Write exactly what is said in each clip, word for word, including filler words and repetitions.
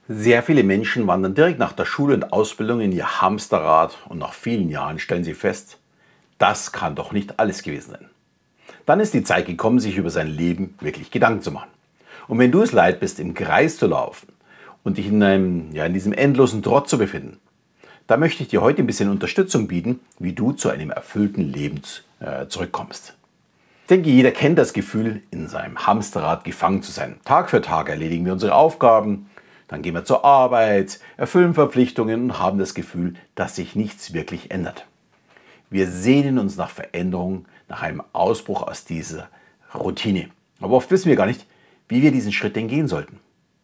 Sehr viele Menschen wandern direkt nach der Schule und Ausbildung in ihr Hamsterrad und nach vielen Jahren stellen sie fest, das kann doch nicht alles gewesen sein. Dann ist die Zeit gekommen, sich über sein Leben wirklich Gedanken zu machen. Und wenn du es leid bist, im Kreis zu laufen und dich in, einem, ja, in diesem endlosen Trott zu befinden, da möchte ich dir heute ein bisschen Unterstützung bieten, wie du zu einem erfüllten Leben äh, zurückkommst. Ich denke, jeder kennt das Gefühl, in seinem Hamsterrad gefangen zu sein. Tag für Tag erledigen wir unsere Aufgaben, dann gehen wir zur Arbeit, erfüllen Verpflichtungen und haben das Gefühl, dass sich nichts wirklich ändert. Wir sehnen uns nach Veränderung, nach einem Ausbruch aus dieser Routine. Aber oft wissen wir gar nicht, wie wir diesen Schritt denn gehen sollten.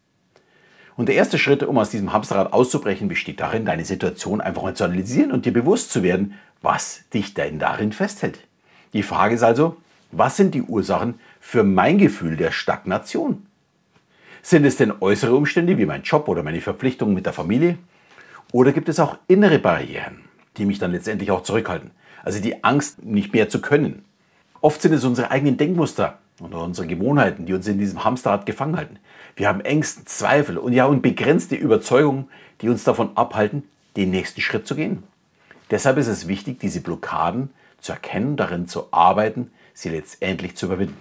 Und der erste Schritt, um aus diesem Hamsterrad auszubrechen, besteht darin, deine Situation einfach mal zu analysieren und dir bewusst zu werden, was dich denn darin festhält. Die Frage ist also, was sind die Ursachen für mein Gefühl der Stagnation? Sind es denn äußere Umstände wie mein Job oder meine Verpflichtungen mit der Familie? Oder gibt es auch innere Barrieren, die mich dann letztendlich auch zurückhalten? Also die Angst, nicht mehr zu können. Oft sind es unsere eigenen Denkmuster oder unsere Gewohnheiten, die uns in diesem Hamsterrad gefangen halten. Wir haben Ängste, Zweifel und ja und begrenzte Überzeugungen, die uns davon abhalten, den nächsten Schritt zu gehen. Deshalb ist es wichtig, diese Blockaden zu erkennen, darin zu arbeiten, sie letztendlich zu überwinden.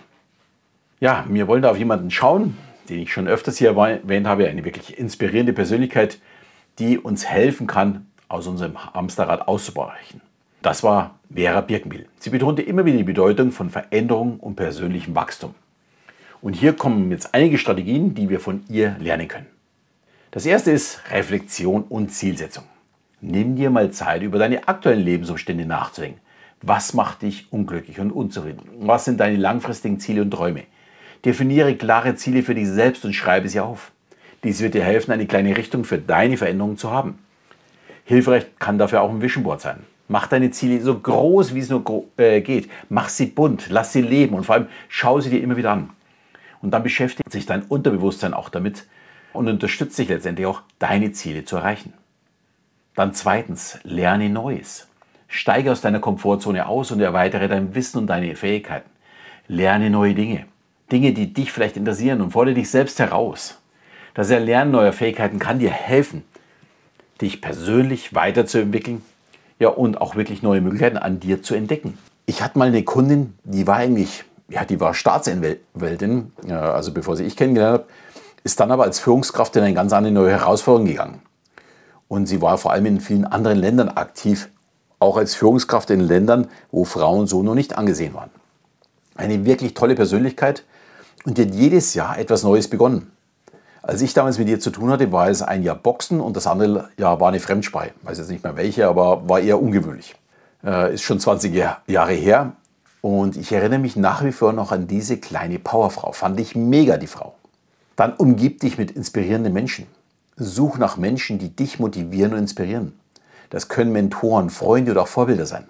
Ja, wir wollen da auf jemanden schauen, den ich schon öfters hier erwähnt habe, eine wirklich inspirierende Persönlichkeit, die uns helfen kann, aus unserem Hamsterrad auszubrechen. Das war Vera Birkenbiel. Sie betonte immer wieder die Bedeutung von Veränderung und persönlichem Wachstum. Und hier kommen jetzt einige Strategien, die wir von ihr lernen können. Das erste ist Reflexion und Zielsetzung. Nimm dir mal Zeit, über deine aktuellen Lebensumstände nachzudenken. Was macht dich unglücklich und unzufrieden? Was sind deine langfristigen Ziele und Träume? Definiere klare Ziele für dich selbst und schreibe sie auf. Dies wird dir helfen, eine kleine Richtung für deine Veränderungen zu haben. Hilfreich kann dafür auch ein Vision Board sein. Mach deine Ziele so groß, wie es nur äh, geht. Mach sie bunt, lass sie leben und vor allem schau sie dir immer wieder an. Und dann beschäftigt sich dein Unterbewusstsein auch damit und unterstützt dich letztendlich auch, deine Ziele zu erreichen. Dann zweitens, lerne Neues. Steige aus deiner Komfortzone aus und erweitere dein Wissen und deine Fähigkeiten. Lerne neue Dinge. Dinge, die dich vielleicht interessieren und fordere dich selbst heraus. Das Erlernen neuer Fähigkeiten kann dir helfen, dich persönlich weiterzuentwickeln, ja, und auch wirklich neue Möglichkeiten an dir zu entdecken. Ich hatte mal eine Kundin, die war eigentlich, ja, die war Staatsanwältin, ja, also bevor sie ich kennengelernt habe, ist dann aber als Führungskraft in eine ganz andere neue Herausforderung gegangen. Und sie war vor allem in vielen anderen Ländern aktiv, auch als Führungskraft in Ländern, wo Frauen so noch nicht angesehen waren. Eine wirklich tolle Persönlichkeit und die hat jedes Jahr etwas Neues begonnen. Als ich damals mit ihr zu tun hatte, war es ein Jahr Boxen und das andere Jahr war eine Fremdsprache. Ich weiß jetzt nicht mehr welche, aber war eher ungewöhnlich. Äh, ist schon zwanzig Jahre her und ich erinnere mich nach wie vor noch an diese kleine Powerfrau. Fand ich mega, die Frau. Dann umgib dich mit inspirierenden Menschen. Such nach Menschen, die dich motivieren und inspirieren. Das können Mentoren, Freunde oder auch Vorbilder sein.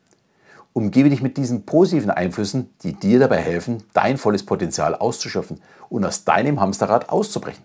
Umgebe dich mit diesen positiven Einflüssen, die dir dabei helfen, dein volles Potenzial auszuschöpfen und aus deinem Hamsterrad auszubrechen.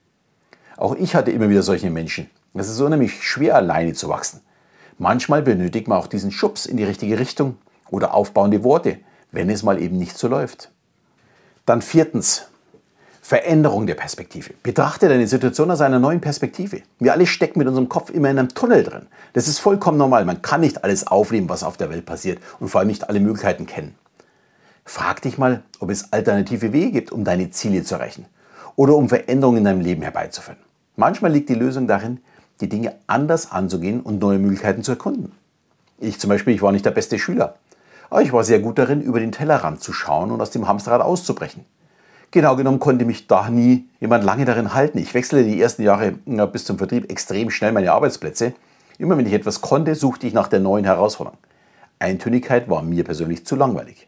Auch ich hatte immer wieder solche Menschen. Es ist unheimlich schwer, alleine zu wachsen. Manchmal benötigt man auch diesen Schubs in die richtige Richtung oder aufbauende Worte, wenn es mal eben nicht so läuft. Dann viertens, Veränderung der Perspektive. Betrachte deine Situation aus einer neuen Perspektive. Wir alle stecken mit unserem Kopf immer in einem Tunnel drin. Das ist vollkommen normal. Man kann nicht alles aufnehmen, was auf der Welt passiert und vor allem nicht alle Möglichkeiten kennen. Frag dich mal, ob es alternative Wege gibt, um deine Ziele zu erreichen oder um Veränderungen in deinem Leben herbeizuführen. Manchmal liegt die Lösung darin, die Dinge anders anzugehen und neue Möglichkeiten zu erkunden. Ich zum Beispiel, ich war nicht der beste Schüler, aber ich war sehr gut darin, über den Tellerrand zu schauen und aus dem Hamsterrad auszubrechen. Genau genommen konnte mich da nie jemand lange darin halten. Ich wechselte die ersten Jahre ja, bis zum Vertrieb extrem schnell meine Arbeitsplätze. Immer wenn ich etwas konnte, suchte ich nach der neuen Herausforderung. Eintönigkeit war mir persönlich zu langweilig.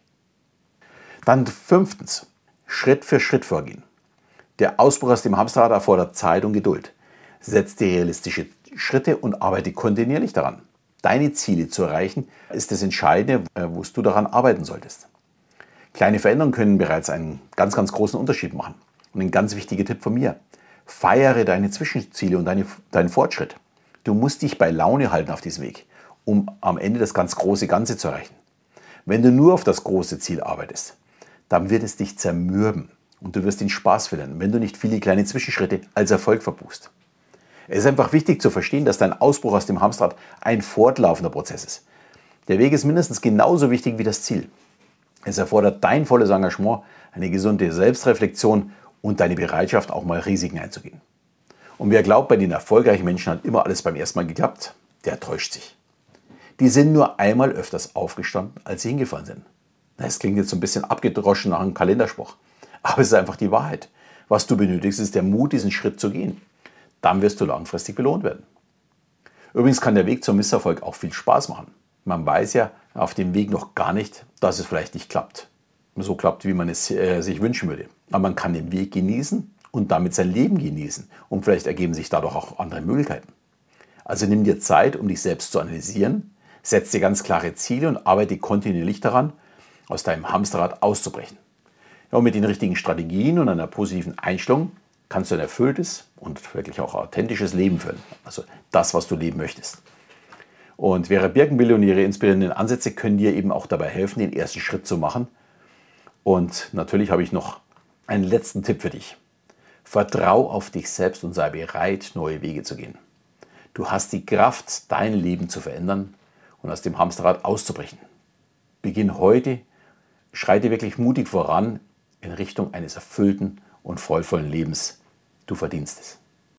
Dann fünftens, Schritt für Schritt vorgehen. Der Ausbruch aus dem Hamsterrad erfordert Zeit und Geduld. Setz dir realistische Schritte und arbeite kontinuierlich daran. Deine Ziele zu erreichen, ist das Entscheidende, wo du daran arbeiten solltest. Kleine Veränderungen können bereits einen ganz, ganz großen Unterschied machen. Und ein ganz wichtiger Tipp von mir: Feiere deine Zwischenziele und deine, deinen Fortschritt. Du musst dich bei Laune halten auf diesem Weg, um am Ende das ganz große Ganze zu erreichen. Wenn du nur auf das große Ziel arbeitest, dann wird es dich zermürben und du wirst den Spaß verlieren, wenn du nicht viele kleine Zwischenschritte als Erfolg verbuchst. Es ist einfach wichtig zu verstehen, dass dein Ausbruch aus dem Hamsterrad ein fortlaufender Prozess ist. Der Weg ist mindestens genauso wichtig wie das Ziel. Es erfordert dein volles Engagement, eine gesunde Selbstreflexion und deine Bereitschaft, auch mal Risiken einzugehen. Und wer glaubt, bei den erfolgreichen Menschen hat immer alles beim ersten Mal geklappt, der täuscht sich. Die sind nur einmal öfters aufgestanden, als sie hingefallen sind. Das klingt jetzt so ein bisschen abgedroschen nach einem Kalenderspruch. Aber es ist einfach die Wahrheit. Was du benötigst, ist der Mut, diesen Schritt zu gehen. Dann wirst du langfristig belohnt werden. Übrigens kann der Weg zum Misserfolg auch viel Spaß machen. Man weiß ja auf dem Weg noch gar nicht, dass es vielleicht nicht klappt. So klappt, wie man es äh, sich wünschen würde. Aber man kann den Weg genießen und damit sein Leben genießen. Und vielleicht ergeben sich dadurch auch andere Möglichkeiten. Also nimm dir Zeit, um dich selbst zu analysieren, setz dir ganz klare Ziele und arbeite kontinuierlich daran, aus deinem Hamsterrad auszubrechen. Ja, und mit den richtigen Strategien und einer positiven Einstellung kannst du ein erfülltes und wirklich auch authentisches Leben führen. Also das, was du leben möchtest. Und Vera Birkenbill und ihre inspirierenden Ansätze können dir eben auch dabei helfen, den ersten Schritt zu machen. Und natürlich habe ich noch einen letzten Tipp für dich. Vertrau auf dich selbst und sei bereit, neue Wege zu gehen. Du hast die Kraft, dein Leben zu verändern und aus dem Hamsterrad auszubrechen. Beginn heute, schreite wirklich mutig voran in Richtung eines erfüllten und freudvollen Lebens. Du verdienst es.